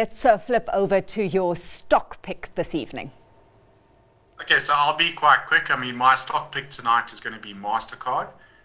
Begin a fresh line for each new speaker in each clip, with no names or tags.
let's flip over to your stock pick this evening.
Okay, so I'll be quite quick. I mean, my stock pick tonight is going to be MasterCard.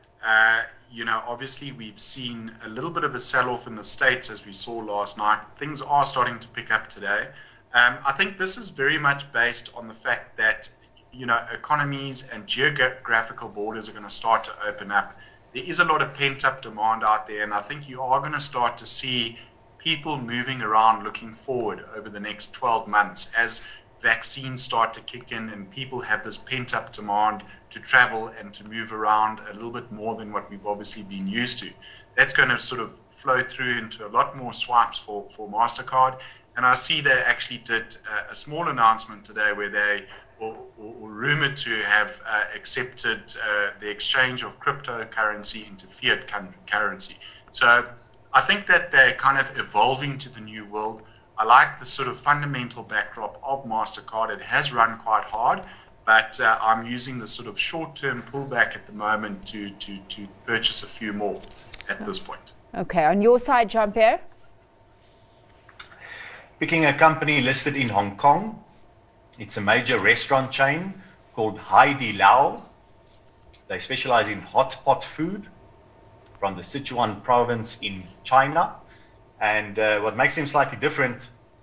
Obviously we've seen a little bit of a sell-off in the States as we saw last night. Things are starting to pick up today. I think this is very much based on the fact that, economies and geographical borders are going to start to open up. There is a lot of pent-up demand out there, and I think you are going to start to see people moving around looking forward over the next 12 months as vaccines start to kick in and people have this pent-up demand to travel and to move around a little bit more than what we've obviously been used to. That's going to sort of flow through into a lot more swipes for MasterCard. And I see they actually did a small announcement today where they were rumored to have accepted the exchange of cryptocurrency into fiat currency. So I think that they're kind of evolving to the new world. I like the sort of fundamental backdrop of MasterCard. It has run quite hard, but I'm using the sort of short-term pullback at the moment to purchase a few more at this point.
Okay, on your side, Jean-Pierre?
Picking a company listed in Hong Kong. It's a major restaurant chain called Hai Di Lao. They specialize in hot pot food from the Sichuan province in China. And what makes them slightly different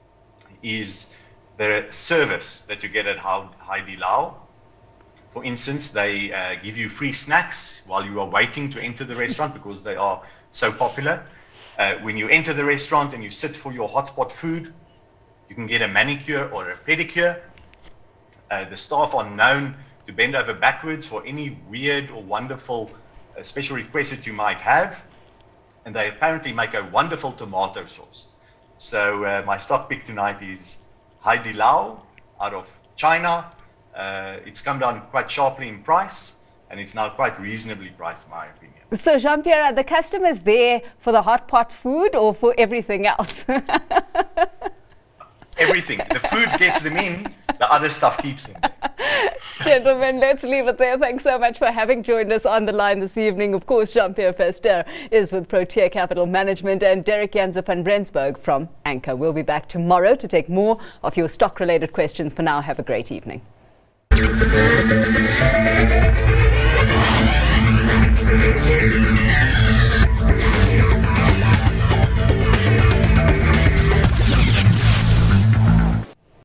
is the service that you get at Hai Di Lao. For instance, they give you free snacks while you are waiting to enter the restaurant because they are so popular. When you enter the restaurant and you sit for your hot pot food, you can get a manicure or a pedicure. The staff are known to bend over backwards for any weird or wonderful special requests that you might have. And they apparently make a wonderful tomato sauce. So my stock pick tonight is Hai Di Lao out of China. It's come down quite sharply in price, and it's now quite reasonably priced in my opinion.
So Jean-Pierre, are the customers there for the hot pot food or for everything else?
Everything. The food gets them in, the other stuff keeps them there.
Gentlemen, let's leave it there. Thanks so much for having joined us on the line this evening. Of course, Jean-Pierre Verster is with Protea Capital Management and Derek Janse van Rensburg from Anchor. We'll be back tomorrow to take more of your stock-related questions. For now, have a great evening.